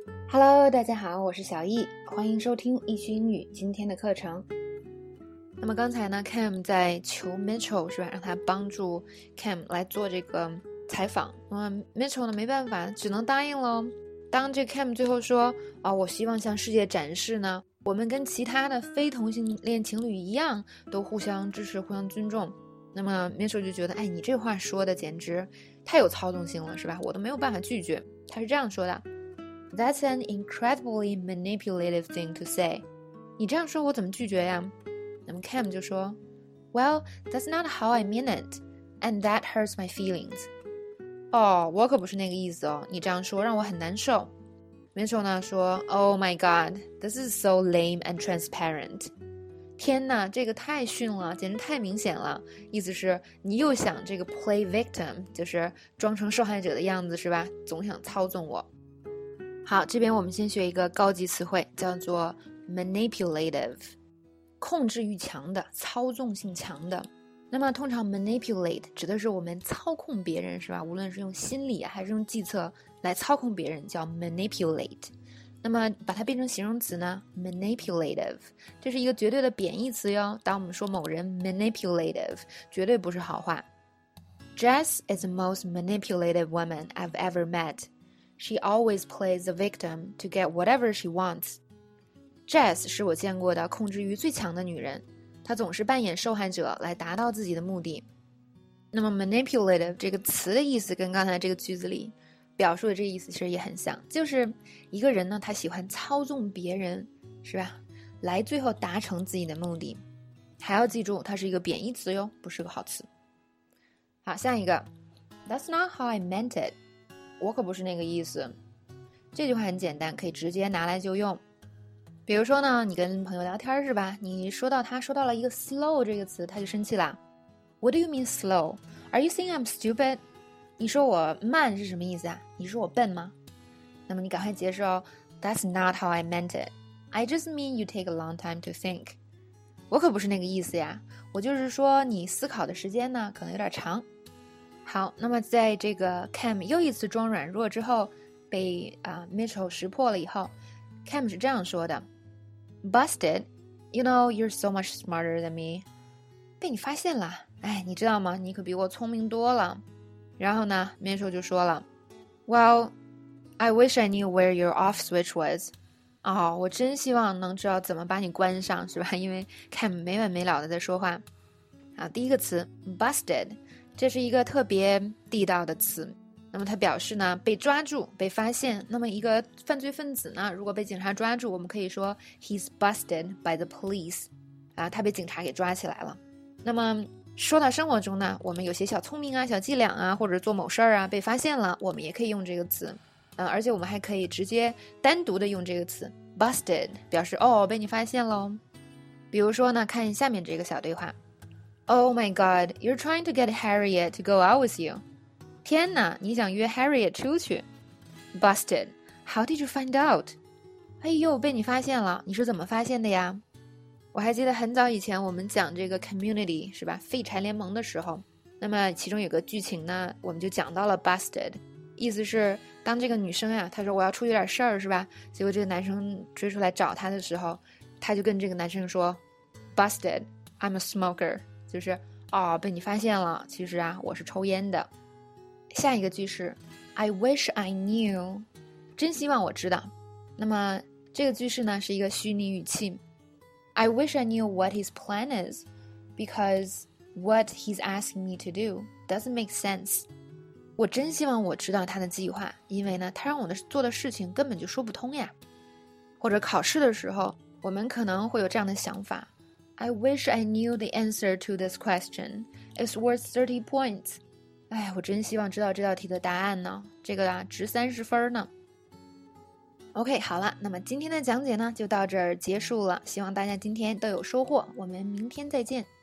Hello， 大家好，我是小易，欢迎收听易趣英语今天的课程。那么刚才呢 Cam 在求 Mitchell 是吧，让他帮助 Cam 来做这个采访。那么 Mitchell 呢没办法，只能答应了。当这 Cam 最后说我希望向世界展示呢，我们跟其他的非同性恋情侣一样，都互相支持，互相尊重。那么 Mitchell 就觉得，你这话说的简直太有操纵性了，是吧？我都没有办法拒绝。他是这样说的。That's an incredibly manipulative thing to say. 你这样说我怎么拒绝呀？那么 Cam 就说 Well, that's not how I mean it, and that hurts my feelings. 我可不是那个意思哦，你这样说让我很难受。Mitchell 呢说 Oh my god, this is so lame and transparent. 天哪，这个太逊了，简直太明显了。意思是你又想这个 play victim, 就是装成受害者的样子是吧？总想操纵我。好，这边我们先学一个高级词汇，叫做 manipulative， 控制欲强的，操纵性强的。那么通常 manipulate 指的是我们操控别人是吧？无论是用心理还是用计策来操控别人，叫 manipulate。那么把它变成形容词呢 manipulative， 这是一个绝对的贬义词哟。当我们说某人 manipulative， 绝对不是好话。Jess is the most manipulative woman I've ever met.She always plays the victim to get whatever she wants. Jess 是我见过的控制欲最强的女人，她总是扮演受害者来达到自己的目的。那么 manipulative 这个词的意思跟刚才这个句子里表述的这个意思其实也很像，就是一个人呢，他喜欢操纵别人，是吧？来最后达成自己的目的。还要记住，它是一个贬义词哟，不是个好词。好，下一个 That's not how I meant it.我可不是那个意思。这句话很简单，可以直接拿来就用。比如说呢，你跟朋友聊天是吧？你说到了一个 slow 这个词，他就生气啦。What do you mean slow? Are you saying I'm stupid? 你说我慢是什么意思啊？你说我笨吗？那么你赶快解释哦。That's not how I meant it. I just mean you take a long time to think. 我可不是那个意思呀，我就是说你思考的时间呢，可能有点长。好，那么在这个 Cam 又一次装软弱之后，被Mitchell 识破了以后 ，Cam 是这样说的 ：“Busted, you know you're so much smarter than me。”被你发现了，你知道吗？你可比我聪明多了。然后呢 ，Mitchell 就说了 ：“Well, I wish I knew where your off switch was。”我真希望能知道怎么把你关上，是吧？因为 Cam 没完没了的在说话。好，第一个词 busted。这是一个特别地道的词，那么它表示呢被抓住、被发现。那么一个犯罪分子呢，如果被警察抓住，我们可以说 he's busted by the police， 他被警察给抓起来了。那么说到生活中呢，我们有些小聪明啊、小伎俩啊，或者做某事儿啊被发现了，我们也可以用这个词。而且我们还可以直接单独的用这个词 busted， 表示被你发现喽。比如说呢，看下面这个小对话。Oh my god, you're trying to get Harriet to go out with you. 天哪，你想约 Harriet 出去 Busted, how did you find out? 哎呦，被你发现了，你是怎么发现的呀？我还记得很早以前我们讲这个 community 是吧，废柴联盟的时候，那么其中有个剧情呢，我们就讲到了 busted， 意思是当这个女生呀，她说我要出去点事儿是吧，结果这个男生追出来找她的时候，她就跟这个男生说 Busted, I'm a smoker，就是被你发现了，其实我是抽烟的。下一个句式 I wish I knew， 真希望我知道。那么这个句式呢是一个虚拟语气 I wish I knew what his plan is because what he's asking me to do doesn't make sense。 我真希望我知道他的计划，因为呢他让我做的事情根本就说不通呀。或者考试的时候我们可能会有这样的想法I wish I knew the answer to this question. It's worth 30 points. 我真希望知道这道题的答案呢。这个值30分呢。OK， 好了，那么今天的讲解呢就到这儿结束了。希望大家今天都有收获。我们明天再见。